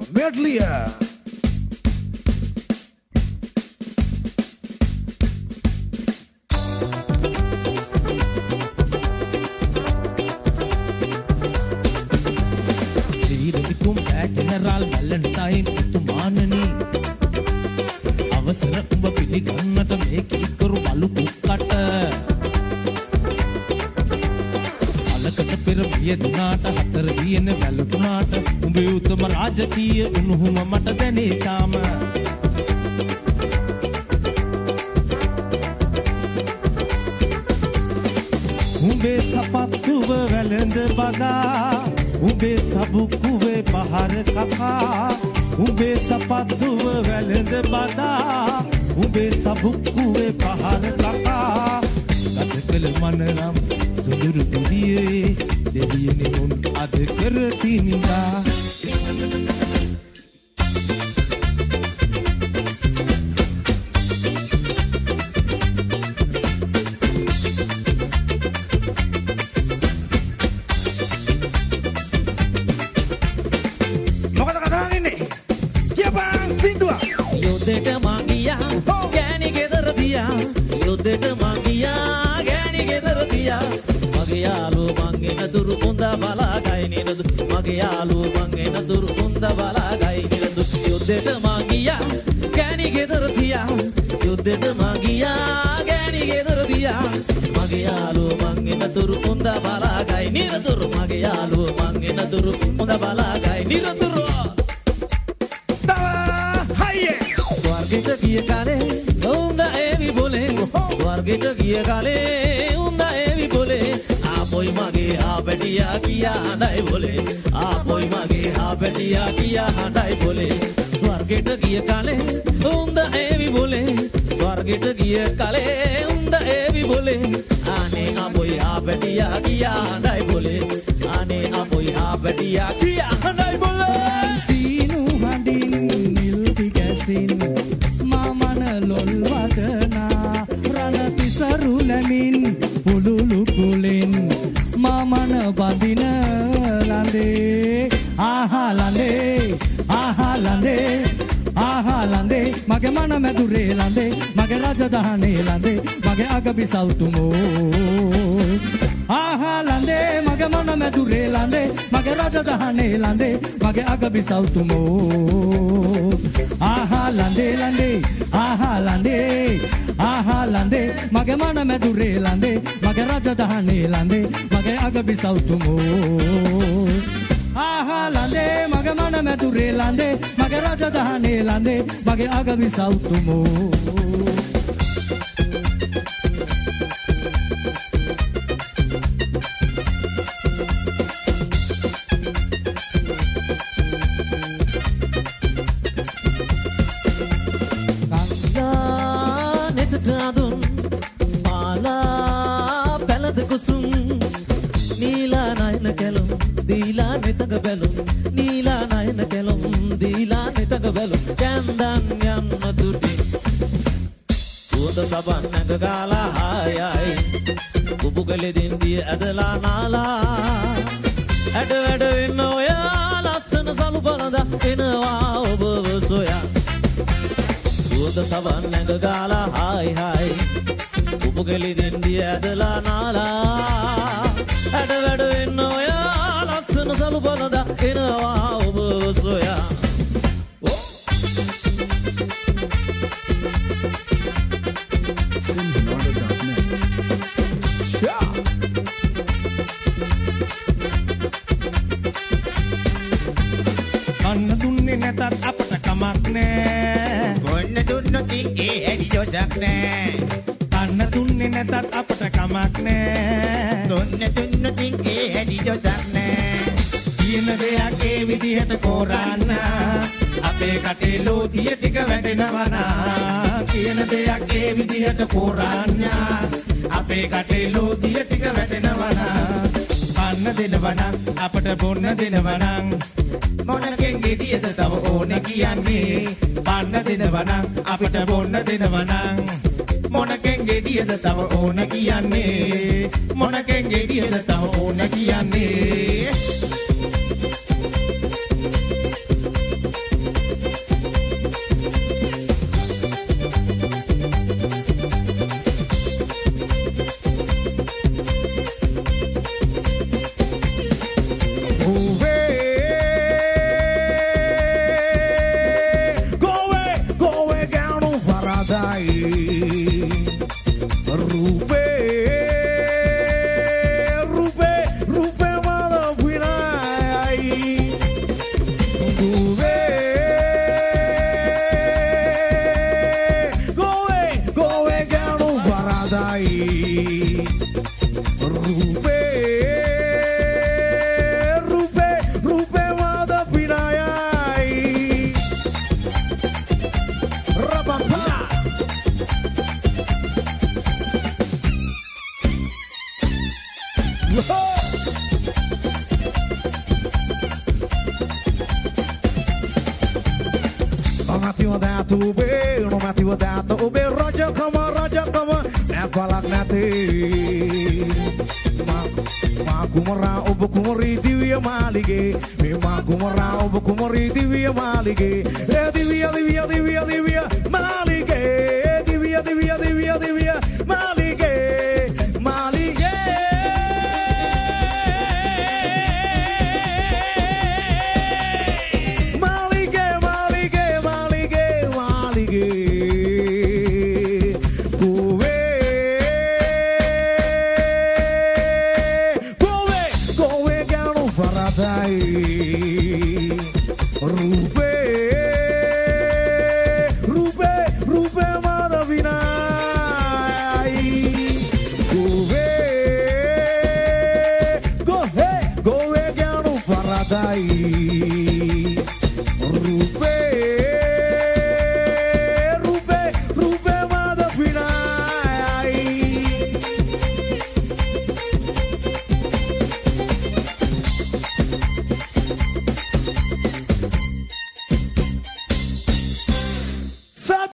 medley. General Valentine tumanani අවසර උඹ පිළිගන්නට මේක ඉකරු බලු කුක්කට අලකට පෙර බිය දුනාට හතර දියන වැළතුනාට උඹේ උතම රාජකීය උණුහුම මට දැනේ තාම උඹේ සපත්තුව වැළඳ බදා උඹේ සබුකුවේ පහර කකා උඹේ සපත්තුව වැළඳ බදා උඹේ සබුකුවේ පහර කකා ගත කළ මනරම් සුදුරු දුරියේ දෙවියනේ උන් අද කරතිනිදා යුද්ධෙට මගියා ගෑණි ගෙදර තියා මගේ යාළුවෝ මං එන දුරු කුඳ බලා ගයි නිරදු මගේ යාළුවෝ මං එන දුරු කුඳ බලා ගයි නිරදු යුද්ධෙට මගියා ගෑණි ගෙදර තියා යුද්ධෙට මගියා ගෑණි ගෙදර තියා මගේ යාළුවෝ මං එන දුරු කුඳ බලා ගයි නිරදු මගේ යාළුවෝ මං එන දුරු කුඳ බලා ගයි නිරදු ස්වර්ගෙට ගිය කාලේ උන්ද ඒවි බොලේ ස්වර්ගෙට ගිය කාලේ උන්ද ඒවි බොලේ ආපොයි මගේ ආපැටියා කියා හඬයි බොලේ ආපොයි මගේ ආපැටියා කියා හඬයි බොලේ ස්වර්ගෙට ගිය කාලේ උන්ද ඒවි බොලේ ස්වර්ගෙට ගිය කාලේ උන්ද ඒවි බොලේ අනේ ආපොයි ආපැටියා කියා හඬයි බොලේ අනේ ආපොයි ආපැටියා කියා හඬයි බොලේ සීනු හඬින් නිල් පිගැසින් ලොල් වදනා රණ පිසරුලමින් පුළුළු කුලෙන් මමන බඳින ලඳේ ආහා ලඳේ ආහා ලඳේ ආහා ලඳේ මගේ මන මැදුරේ ලඳේ මගේ රජදහනේ ලඳේ මගේ අගබි සෞතුමෝ ආහා ලඳේ මගේ මන මැදුරේ ලඳේ මගේ රජදහනේ ලඳේ මගේ අගබි සෞතුමෝ ආහා ලඳේ ලඳේ ආහා ලඳේ ආහා ලඳේ මගේ මන මැදුරේ ලඳේ මගේ රජදහනේ ලඳේ මගේ අගබි සෞතුමෝ ආහා ලඳේ මගේ මන මැදුරේ ලඳේ මගේ රජදහනේ ලඳේ මගේ අගබි සෞතුමෝ Nila naina kelum dila netaga belum Nila naina kelum dila netaga belum Chandan yanna duti Uda saban nagala hai hai Kubugale din di adala nala Adu adu inno ya lasana salu balanda inwa obu soya Uda saban nagala hai hai Kubugale din di adala nala Adu adu inno ya lasana salu balanda inwa obu soya Kanna dunne නැතත් අපට කමක් නෑ බොන්න දුන්නොතින් ඒ ඇඩි ජොසක් නෑ කන්න දුන්නේ නැතත් අපට කමක් නෑ දුන්න දුන්නොතින් ඒ ඇඩි ජොසක් නෑ කියන දෙයක් ඒ විදිහට කොරන්න අපේ කටේ ලෝදිය ටික වැටෙනවා නා කියන දෙයක් ඒ විදිහට කොරන්න අපේ කටේ ලෝදිය ටික වැටෙනවා නා කන්න දෙනවා නම් අපට බොන්න දෙනවා නම් මොනකෙන් ගෙඩියද තව ඕනේ කියන්නේ පන්න දෙනවා නම් අපිට බොන්න දෙනවා නම් මොනකෙන් ගෙඩියද තව ඕනේ කියන්නේ මොනකෙන් ගෙඩියද තව ඕනේ කියන්නේ Go, hey, go, hey, go, hey,